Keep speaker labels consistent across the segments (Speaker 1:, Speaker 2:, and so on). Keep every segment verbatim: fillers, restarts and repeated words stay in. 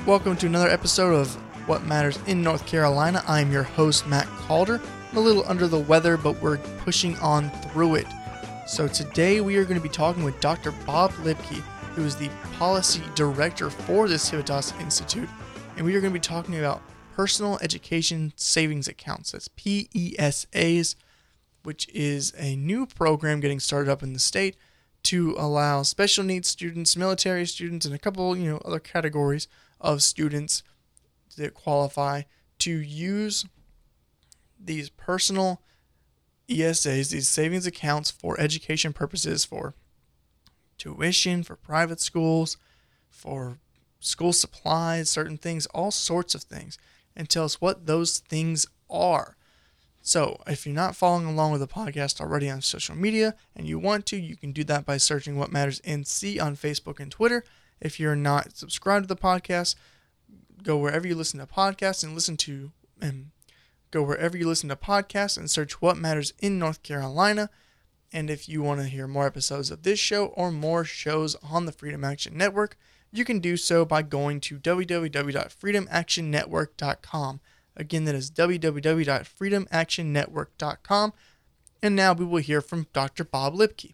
Speaker 1: Welcome to another episode of What Matters in North Carolina. I'm your host, Matt Calder. I'm a little under the weather, but we're pushing on through it. So today we are going to be talking with Doctor Bob Lipke, who is the policy director for the Civitas Institute, and we are going to be talking about personal education savings accounts. That's P E S As, which is a new program getting started up in the state to allow special needs students, military students, and a couple, you know, other categories of students that qualify to use these personal E S As, these savings accounts, for education purposes, for tuition, for private schools, for school supplies, certain things, all sorts of things, and tell us what those things are. So if you're not following along with the podcast already on social media and you want to, you can do that by searching What Matters N C on Facebook and Twitter. If you're not subscribed to the podcast, go wherever you listen to podcasts and listen to and go wherever you listen to podcasts and search What Matters in North Carolina. And if you want to hear more episodes of this show or more shows on the Freedom Action Network, you can do so by going to w w w dot freedom action network dot com. Again, that is w w w dot freedom action network dot com. And now we will hear from Doctor Bob Lipke.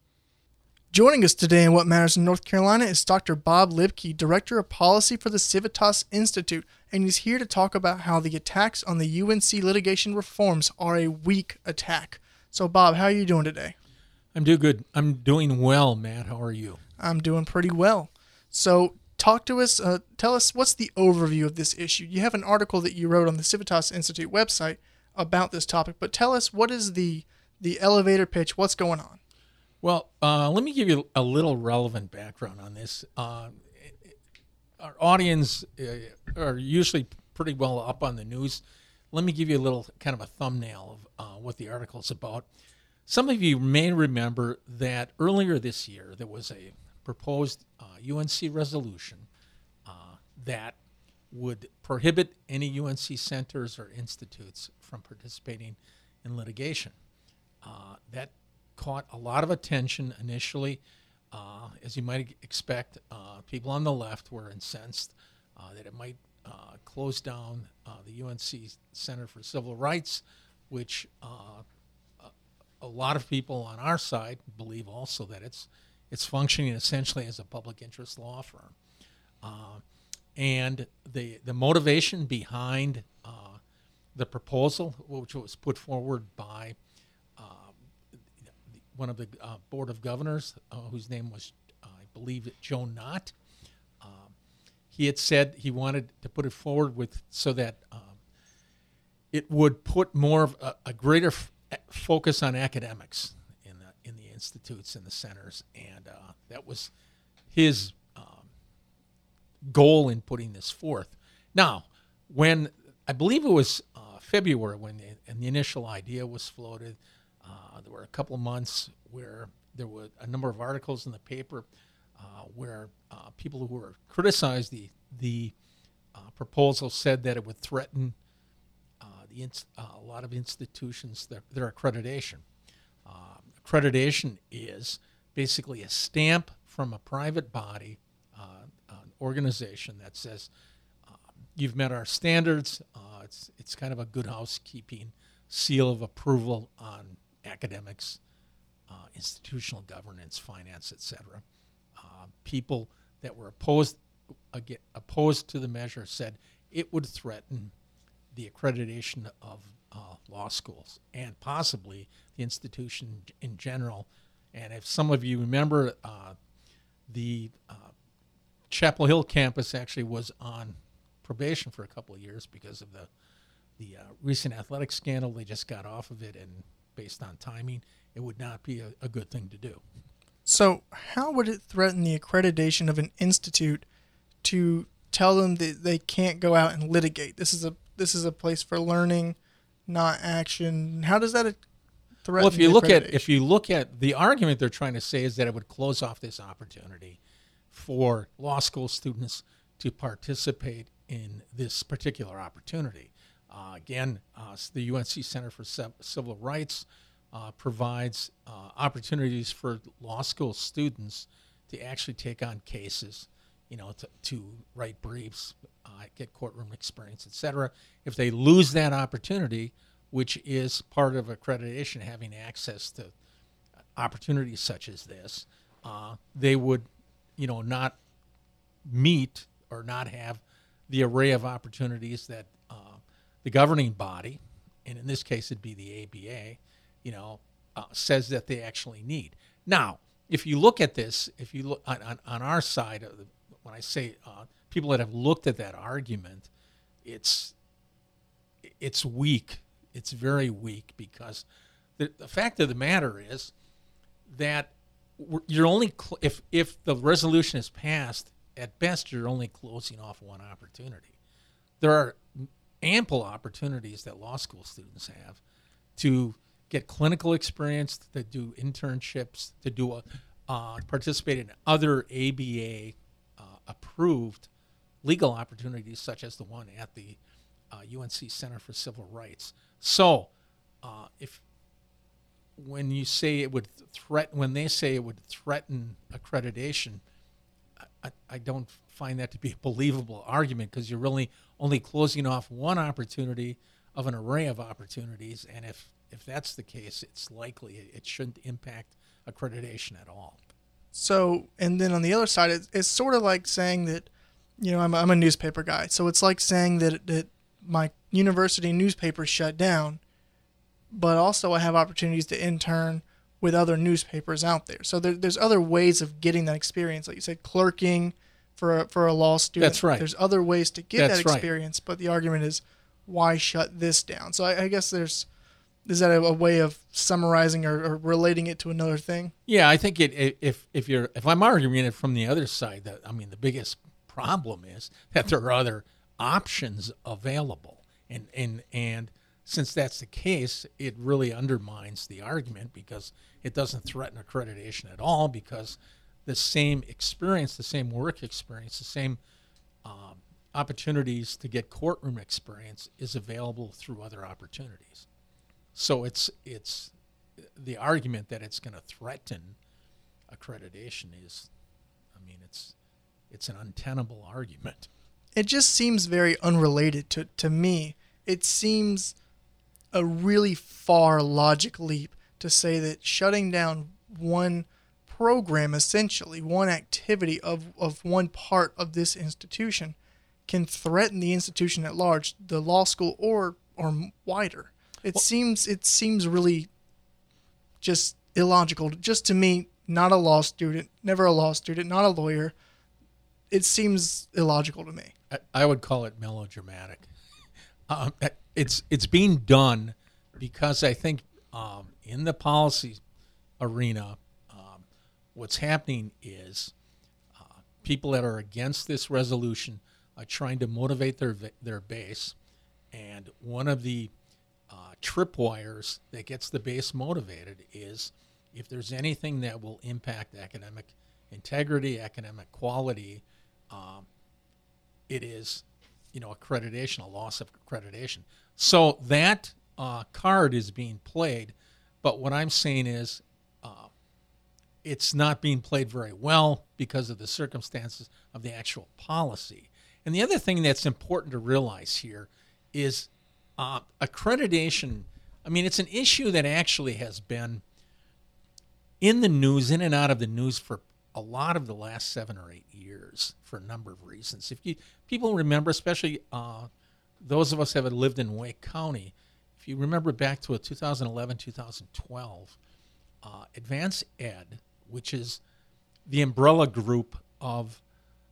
Speaker 1: Joining us today in What Matters in North Carolina is Doctor Bob Lipke, Director of Policy for the Civitas Institute, and he's here to talk about how the attacks on the U N C litigation reforms are a weak attack. So, Bob, how are you doing today?
Speaker 2: I'm doing good. I'm doing well, Matt. How are you?
Speaker 1: I'm doing pretty well. So, talk to us. Uh, tell us, what's the overview of this issue? You have an article that you wrote on the Civitas Institute website about this topic, but tell us, what is the the elevator pitch? What's going on?
Speaker 2: Well, uh, let me give you a little relevant background on this. Uh, our audience uh, are usually pretty well up on the news. Let me give you a little kind of a thumbnail of uh, what the article is about. Some of you may remember that earlier this year there was a proposed uh, U N C resolution uh, that would prohibit any U N C centers or institutes from participating in litigation. Uh, that caught a lot of attention initially. Uh, as you might expect, uh, people on the left were incensed uh, that it might uh, close down uh, the U N C Center for Civil Rights, which uh, a, a lot of people on our side believe also that it's it's functioning essentially as a public interest law firm. Uh, and the the motivation behind uh, the proposal, which was put forward by one of the uh, Board of Governors, uh, whose name was, uh, I believe, Joe Nott. Um, he had said he wanted to put it forward with so that um, it would put more of a, a greater f- focus on academics in the in the institutes and the centers, and uh, that was his um, goal in putting this forth. Now, when I believe it was uh, February when the, and the initial idea was floated. Uh, there were a couple of months where there were a number of articles in the paper uh, where uh, people who were criticized the the uh, proposal said that it would threaten uh, the ins- uh, a lot of institutions their, their accreditation. Uh, accreditation is basically a stamp from a private body, uh, an organization that says uh, you've met our standards. Uh, it's it's kind of a good housekeeping seal of approval on academics, uh, institutional governance, finance, et cetera. Uh, people that were opposed again, opposed to the measure said it would threaten the accreditation of uh, law schools and possibly the institution in general. And if some of you remember, uh, the uh, Chapel Hill campus actually was on probation for a couple of years because of the the uh, recent athletic scandal. They just got off of it, and based on timing, it would not be a, a good thing to do.
Speaker 1: So how would it threaten the accreditation of an institute to tell them that they can't go out and litigate? This is a this is a place for learning, not action. How does that threaten?
Speaker 2: Well, if you
Speaker 1: the
Speaker 2: look at if you look at the argument they're trying to say is that it would close off this opportunity for law school students to participate in this particular opportunity. Uh, again, uh, the U N C Center for Civil Rights uh, provides uh, opportunities for law school students to actually take on cases you know, to, to write briefs, uh, get courtroom experience, et cetera. If they lose that opportunity, which is part of accreditation, having access to opportunities such as this, uh, they would, you know, not meet or not have the array of opportunities that uh, the governing body, and in this case it'd be the A B A, you know, uh, says that they actually need. Now, if you look at this, if you look on, on, on our side of the, when I say uh, people that have looked at that argument, it's it's weak. It's very weak, because the, the fact of the matter is that you're only cl- if if the resolution is passed, at best you're only closing off one opportunity. There are ample opportunities that law school students have to get clinical experience, to do internships, to do a, uh, participate in other A B A uh, approved legal opportunities, such as the one at the uh, U N C Center for Civil Rights. So, uh, if when you say it would threaten, when they say it would threaten accreditation, I, I don't find that to be a believable argument, because you're really only closing off one opportunity of an array of opportunities, and if if that's the case, it's likely it shouldn't impact accreditation at all.
Speaker 1: So, and then on the other side, it's, it's sort of like saying that, you know, I'm, I'm a newspaper guy. So it's like saying that, that my university newspaper shut down, but also I have opportunities to intern with other newspapers out there. So there, there's other ways of getting that experience. Like you said, clerking for a, for a law student.
Speaker 2: That's right.
Speaker 1: There's other ways to get
Speaker 2: That's
Speaker 1: that
Speaker 2: right.
Speaker 1: experience, but the argument is, why shut this down? So I, I guess there's, is that a, a way of summarizing or, or relating it to another thing?
Speaker 2: Yeah, I think it, it, if if you're if I'm arguing it from the other side, that I mean the biggest problem is that there are other options available, and and and since that's the case, it really undermines the argument, because it doesn't threaten accreditation at all, because the same experience, the same work experience, the same um, opportunities to get courtroom experience is available through other opportunities. So it's it's the argument that it's going to threaten accreditation is, I mean, it's it's an untenable argument.
Speaker 1: It just seems very unrelated to, to me. It seems a really far logic leap to say that shutting down one program, essentially one activity of, of one part of this institution, can threaten the institution at large, the law school, or or wider. It well, seems it seems really just illogical, just to me, not a law student, never a law student, not a lawyer. It seems illogical to me.
Speaker 2: I, I would call it melodramatic. Um, it's it's being done because I think um, in the policy arena, um, what's happening is uh, people that are against this resolution are trying to motivate their their base, and one of the uh, tripwires that gets the base motivated is if there's anything that will impact academic integrity, academic quality, um, it is, you know, accreditation, a loss of accreditation. So that uh, card is being played, but what I'm saying is uh, it's not being played very well because of the circumstances of the actual policy. And the other thing that's important to realize here is uh, accreditation. I mean, it's an issue that actually has been in the news, in and out of the news for a lot of the last seven or eight years for a number of reasons. If you people remember, especially uh, those of us that have lived in Wake County, if you remember back to a two thousand eleven, two thousand twelve, uh, Advance Ed, which is the umbrella group of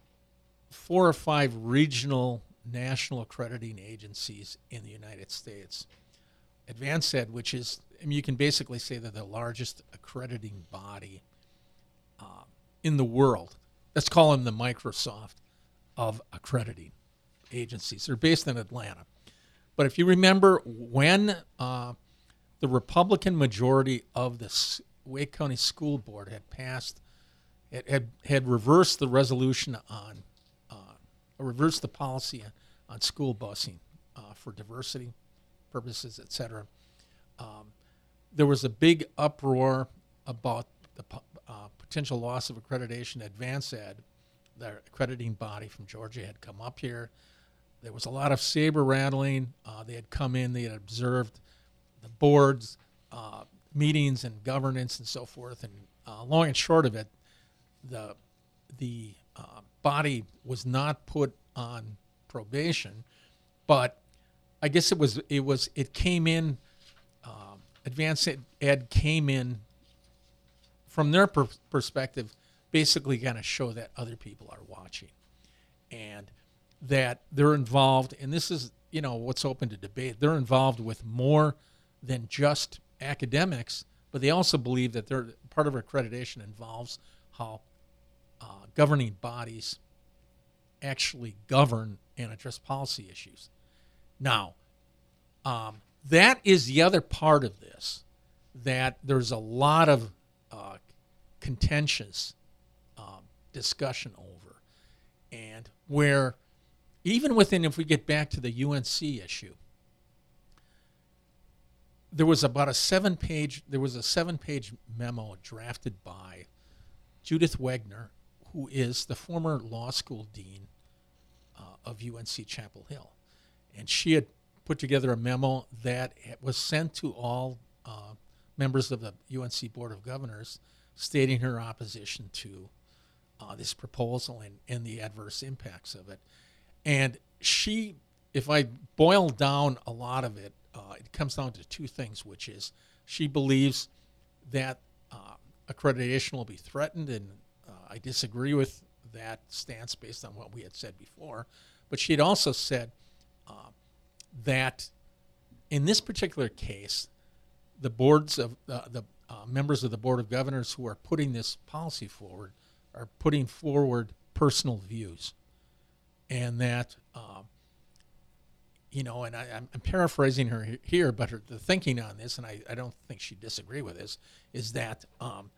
Speaker 2: four or five regional national accrediting agencies in the United States. Advance Ed, which is, I mean, you can basically say they're the largest accrediting body uh, in the world. Let's call them the Microsoft of accrediting agencies. They're based in Atlanta. But if you remember, when uh, the Republican majority of the Wake County School Board had passed, it had, had reversed the resolution on, uh, reversed the policy on, on school busing uh, for diversity purposes, et cetera. Um, there was a big uproar about the uh, potential loss of accreditation. Advance Ed the accrediting body from Georgia had come up here. There was a lot of saber rattling. Uh, they had come in, they had observed the board's uh, meetings and governance and so forth. And uh, long and short of it, the the uh, body was not put on probation, but I guess it was it was it came in. Uh, Advanced Ed came in from their per- perspective, basically kind of show that other people are watching, and that they're involved. And this is, you know, what's open to debate. They're involved with more than just academics, but they also believe that they're part of accreditation involves how uh, governing bodies actually govern and address policy issues. Now, um, that is the other part of this, that there's a lot of uh, contentious um, discussion over, and where even within, if we get back to the U N C issue, there was about a seven-page, there was a seven-page memo drafted by Judith Wegner, who is the former law school dean uh, of U N C Chapel Hill, and she had put together a memo that was sent to all uh, members of the U N C Board of Governors, stating her opposition to uh, this proposal and, and the adverse impacts of it. And she, if I boil down a lot of it, uh, it comes down to two things, which is she believes that uh, accreditation will be threatened, and uh, I disagree with that stance based on what we had said before. But she had also said uh, that in this particular case, the boards of uh, the uh, members of the Board of Governors who are putting this policy forward are putting forward personal views, and that um, you know, and I, I'm paraphrasing her here, but her, the thinking on this, and I, I don't think she'd disagree with this, is that um,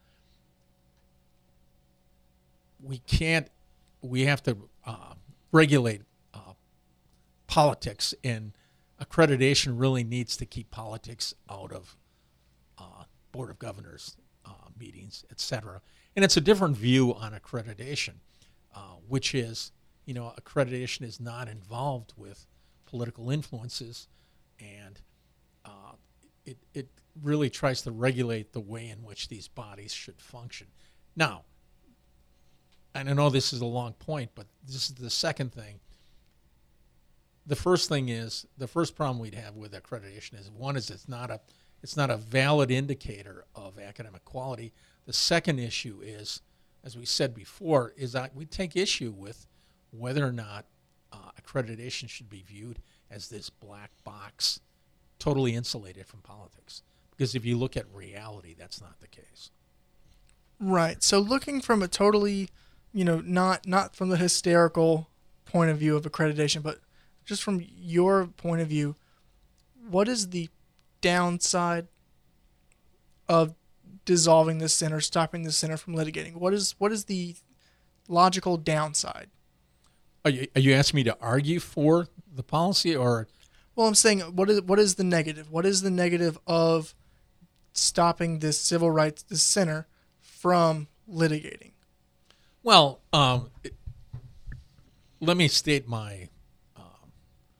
Speaker 2: we can't, we have to uh, regulate uh, politics, and accreditation really needs to keep politics out of uh, Board of Governors uh, meetings, et cetera. And it's a different view on accreditation, uh, which is, you know, accreditation is not involved with political influences, and uh, it, it really tries to regulate the way in which these bodies should function. Now, and I know this is a long point, but this is the second thing. The first thing is, the first problem we'd have with accreditation is, one is it's not a it's not a valid indicator of academic quality. The second issue is, as we said before, is that we take issue with whether or not uh, accreditation should be viewed as this black box, totally insulated from politics. Because if you look at reality, that's not the case.
Speaker 1: Right. So looking from a totally, you know, not not from the hysterical point of view of accreditation, but just from your point of view, what is the downside of dissolving the center, stopping the center from litigating? What is what is the logical downside?
Speaker 2: Are you, are you asking me to argue for the policy, or?
Speaker 1: Well, I'm saying, what is what is the negative? What is the negative of stopping this civil rights, this center, from litigating?
Speaker 2: Well, um, it, let me state my um,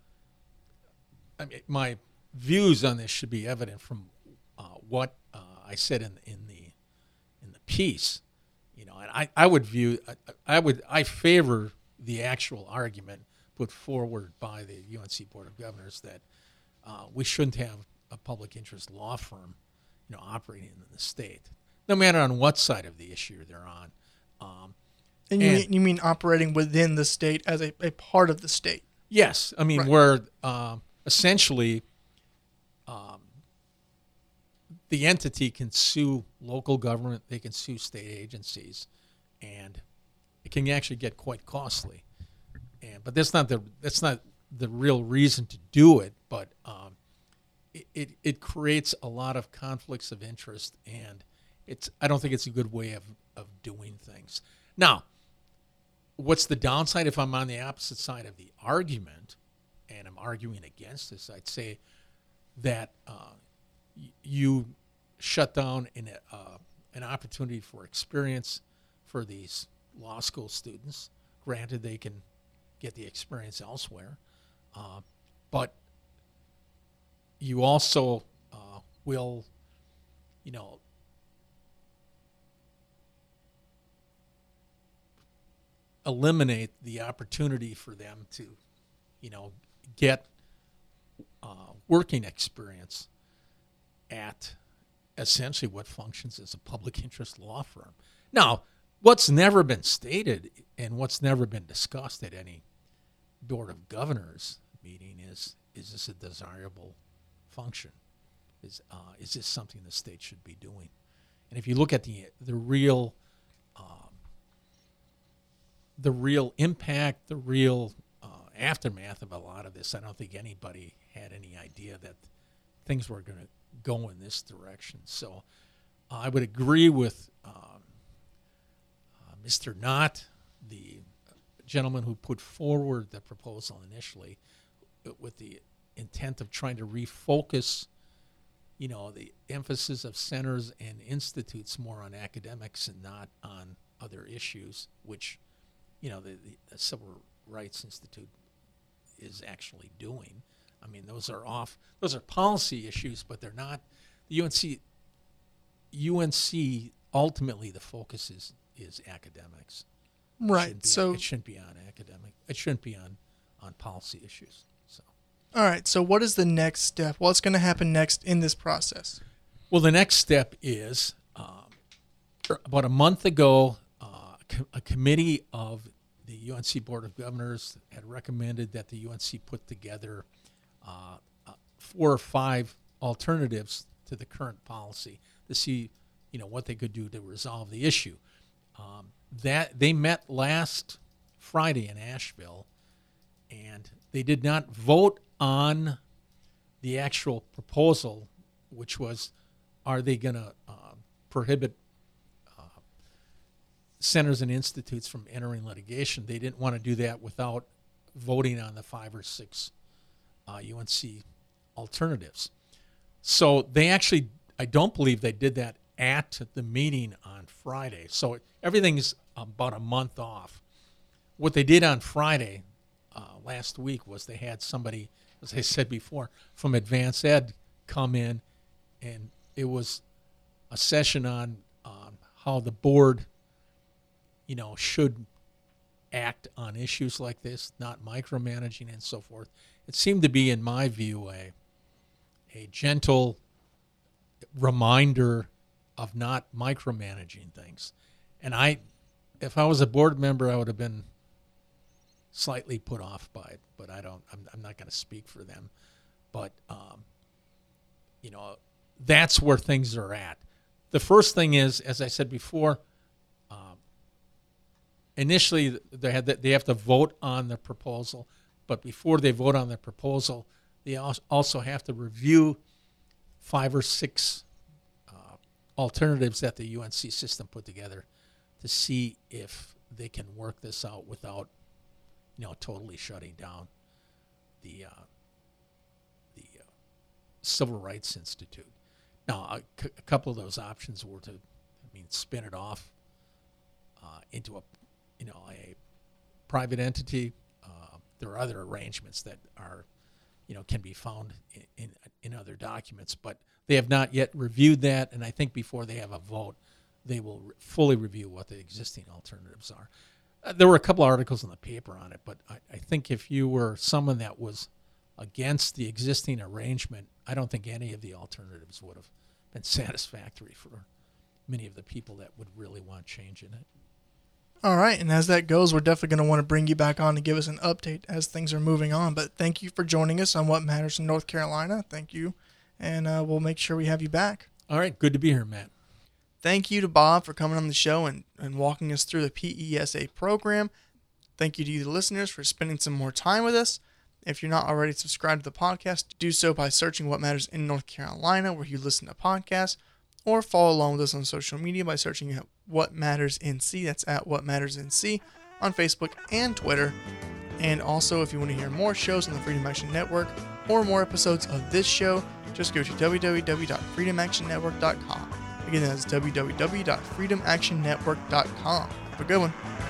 Speaker 2: I mean, my views on this should be evident from uh, what uh, I said in in the in the piece. You know, and I, I would view I, I would I favor the actual argument put forward by the U N C Board of Governors that uh, we shouldn't have a public interest law firm, you know, operating in the state, no matter on what side of the issue they're on. Um,
Speaker 1: and you, and mean, you mean operating within the state as a, a part of the state?
Speaker 2: Yes. I mean, right. where um, essentially um, the entity can sue local government, they can sue state agencies, and it can actually get quite costly. And but that's not the that's not the real reason to do it. But um, it, it it creates a lot of conflicts of interest, and it's I don't think it's a good way of of doing things. Now, what's the downside if I'm on the opposite side of the argument and I'm arguing against this? I'd say that uh, y- you shut down an uh, an opportunity for experience for these law school students, granted, they can get the experience elsewhere, uh, but you also uh, will, you know, eliminate the opportunity for them to, you know, get uh, working experience at essentially what functions as a public interest law firm. Now, what's never been stated and what's never been discussed at any Board of Governors meeting is, is this a desirable function? Is uh, is this something the state should be doing? And if you look at the the real um, the real impact, the real uh, aftermath of a lot of this, I don't think anybody had any idea that things were going to go in this direction. So uh, I would agree with um, uh, Mister Knott, the gentleman who put forward the proposal initially, with the intent of trying to refocus, you know, the emphasis of centers and institutes more on academics and not on other issues, which, you know, the, the Civil Rights Institute is actually doing. I mean, those are off, those are policy issues, but they're not. The U N C, U N C ultimately the focus is, is academics.
Speaker 1: Right.
Speaker 2: It
Speaker 1: so
Speaker 2: on, it shouldn't be on academic. It shouldn't be on, on policy issues. So.
Speaker 1: All right. So what is the next step? What's going to happen next in this process?
Speaker 2: Well, the next step is um, about a month ago, uh, co- a committee of the U N C Board of Governors had recommended that the U N C put together uh, uh, four or five alternatives to the current policy to see, you know, what they could do to resolve the issue. Um, that they met last Friday in Asheville, and they did not vote on the actual proposal, which was, are they going to uh, prohibit uh, centers and institutes from entering litigation? They didn't want to do that without voting on the five or six uh, U N C alternatives. So they actually, I don't believe they did that at the meeting on Friday. So everything's about a month off. What they did on Friday uh, last week was they had somebody, as I said before, from Advance Ed come in, and it was a session on um, how the board, you know, should act on issues like this, not micromanaging and so forth. It seemed to be, in my view, a a gentle reminder of not micromanaging things. And I, if I was a board member, I would have been slightly put off by it, but I don't, I'm, I'm not going to speak for them. But, um, you know, that's where things are at. The first thing is, as I said before, um, initially they had they have to vote on the proposal, but before they vote on the proposal, they also have to review five or six uh, alternatives that the U N C system put together to see if they can work this out without, you know, totally shutting down the uh, the uh, Civil Rights Institute. Now, a, c- a couple of those options were to, I mean, spin it off uh, into a, you know, a private entity. Uh, there are other arrangements that are, you know, can be found in, in in other documents, but they have not yet reviewed that. And I think before they have a vote, they will re- fully review what the existing alternatives are. Uh, there were a couple articles in the paper on it, but I, I think if you were someone that was against the existing arrangement, I don't think any of the alternatives would have been satisfactory for many of the people that would really want change in it.
Speaker 1: All right, and as that goes, we're definitely going to want to bring you back on to give us an update as things are moving on. But thank you for joining us on What Matters in North Carolina. Thank you, and uh, we'll make sure we have you back.
Speaker 2: All right, good to be here, Matt.
Speaker 1: Thank you to Bob for coming on the show and, and walking us through the P E S A program. Thank you to you, the listeners, for spending some more time with us. If you're not already subscribed to the podcast, do so by searching What Matters in North Carolina, where you listen to podcasts, or follow along with us on social media by searching at What Matters N C. That's at What Matters N C on Facebook and Twitter. And also, if you want to hear more shows on the Freedom Action Network or more episodes of this show, just go to w w w dot freedom action network dot com. Again, that's w w w dot freedom action network dot com. Have a good one.